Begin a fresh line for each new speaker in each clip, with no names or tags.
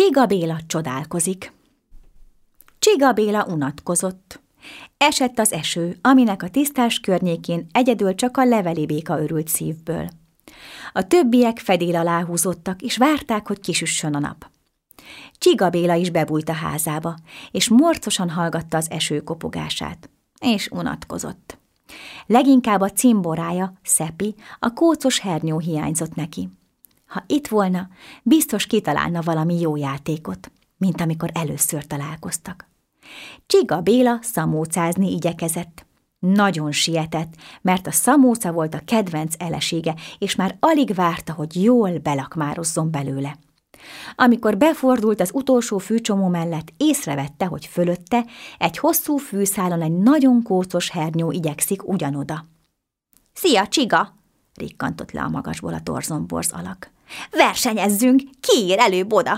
Csiga Béla csodálkozik. Csiga Béla unatkozott. Esett az eső, aminek a tisztás környékén egyedül csak a leveli béka örült szívből. A többiek fedél alá húzódtak, és várták, hogy kisüssön a nap. Csiga Béla is bebújt a házába, és morcosan hallgatta az eső kopogását, és unatkozott. Leginkább a cimborája, Szepi, a kócos hernyó hiányzott neki. Ha itt volna, biztos kitalálna valami jó játékot, mint amikor először találkoztak. Csiga Béla szamócázni igyekezett. Nagyon sietett, mert a szamóca volt a kedvenc elesége, és már alig várta, hogy jól belakmározzon belőle. Amikor befordult az utolsó fűcsomó mellett, észrevette, hogy fölötte egy hosszú fűszálon egy nagyon kócos hernyó igyekszik ugyanoda. – Szia, Csiga! – rikkantott le a magasból a torzomborz alak. – Versenyezzünk! Ki ér előbb oda?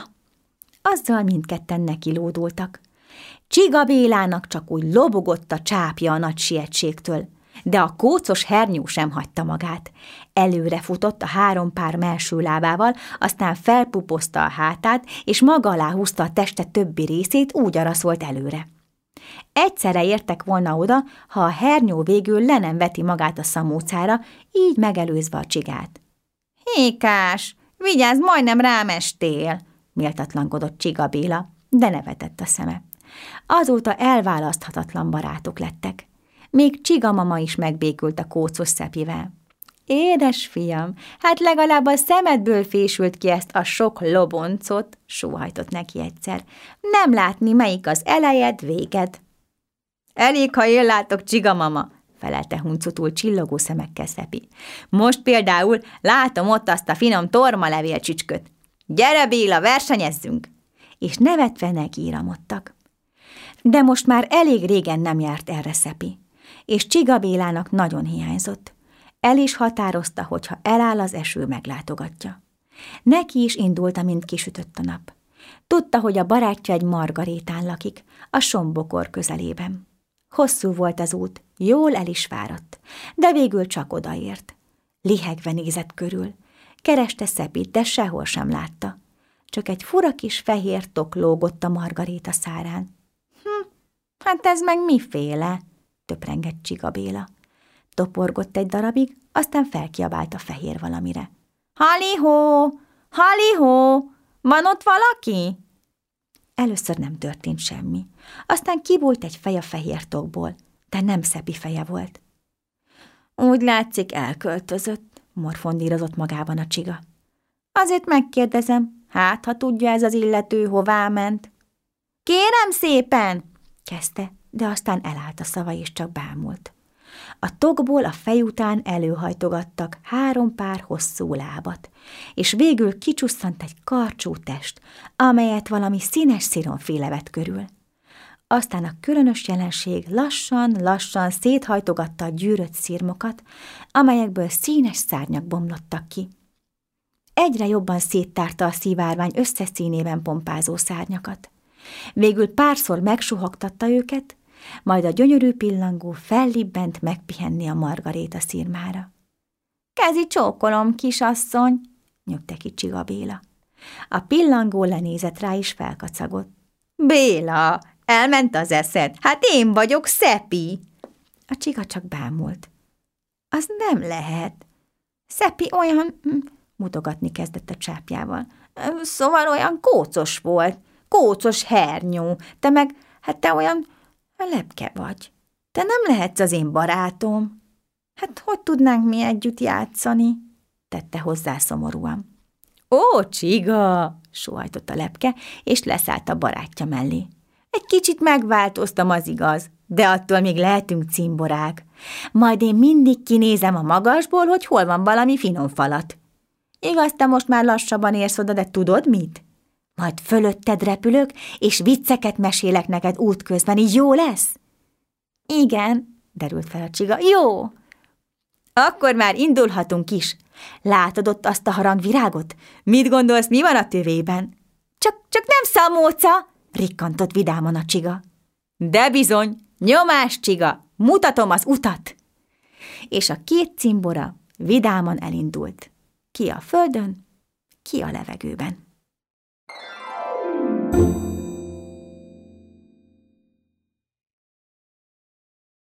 Azzal mindketten nekilódultak. Csiga Bélának csak úgy lobogott a csápja a nagy sietségtől, de a kócos hernyó sem hagyta magát. Előre futott a 3 pár mellső lábával, aztán felpupozta a hátát, és maga alá húzta a teste többi részét, úgy araszolt előre. Egyszerre értek volna oda, ha a hernyó végül le nem veti magát a szamócára, így megelőzve a Csigát. – Hékás, vigyázz, majdnem rám estél! – méltatlankodott Csiga Béla, de nevetett a szeme. Azóta elválaszthatatlan barátok lettek. Még Csiga mama is megbékült a kócos Szepivel. – Édes fiam, hát legalább a szemedből fésült ki ezt a sok loboncot, sóhajtott neki egyszer. Nem látni, melyik az elejed, véged. – Elég, ha én látok, Csiga mama, felelte huncutul csillogó szemekkel Szepi. Most például látom ott azt a finom tormalevélcsücsköt. Gyere Béla, versenyezzünk! És nevetve nekiíramodtak. De most már elég régen nem járt erre Szepi, és Csiga Bélának nagyon hiányzott. El is határozta, hogy ha eláll az eső, meglátogatja. Neki is indult, amint kisütött a nap. Tudta, hogy a barátja egy margarétán lakik, a Sombokor közelében. Hosszú volt az út, jól el is fáradt, de végül csak odaért. Lihegve nézett körül. Kereste Szepit, de sehol sem látta. Csak egy fura kis fehér tok lógott a margaréta szárán. Hát ez meg miféle? Töprengett Csiga Béla. Toporgott egy darabig, aztán felkiabált a fehér valamire. Halihó! Halihó! Van ott valaki? Először nem történt semmi. Aztán kibújt egy fej a fehér tokból, de nem Szepi feje volt. Úgy látszik, elköltözött, morfondírozott magában a Csiga. Azért megkérdezem, hát ha tudja ez az illető, hová ment. Kérem szépen! Kezdte, de aztán elállt a szava, és csak bámult. A tokból a fej után előhajtogattak 3 pár hosszú lábat, és végül kicsusszant egy karcsú test, amelyet valami színes sziromféle vett körül. Aztán a különös jelenség lassan széthajtogatta a gyűrött szirmokat, amelyekből színes szárnyak bomlottak ki. Egyre jobban széttárta a szivárvány összes színében pompázó szárnyakat. Végül párszor megsuhogtatta őket, majd a gyönyörű pillangó fellibbent megpihenni a margaréta szirmára. Kezi csókolom, kisasszony, nyögte ki Csiga Béla. A pillangó lenézett rá, és felkacagott. Béla, elment az eszed, hát én vagyok Szepi. A Csiga csak bámult. Az nem lehet. Szepi olyan, mutogatni kezdett a csápjával. Szóval olyan kócos volt, kócos hernyó, te meg, hát te olyan lepke vagy. Te nem lehetsz az én barátom. Hát hogy tudnánk mi együtt játszani? Tette hozzá szomorúan. Ó, Csiga, sóhajtott a lepke, és leszállt a barátja mellé. Egy kicsit megváltoztam, az igaz, de attól még lehetünk cimborák. Majd én mindig kinézem a magasból, hogy hol van valami finom falat. Igaz, te most már lassabban érsz oda, de tudod mit? Majd fölötted repülök, és vicceket mesélek neked útközben, így jó lesz? Igen, derült fel a Csiga, jó. Akkor már indulhatunk is. Látod ott azt a harangvirágot? Mit gondolsz, mi van a tövében? Csak nem szamóca, rikkantott vidáman a Csiga. De bizony, nyomás, Csiga, mutatom az utat. És a 2 cimbora vidáman elindult. Ki a földön, ki a levegőben.
Thank you.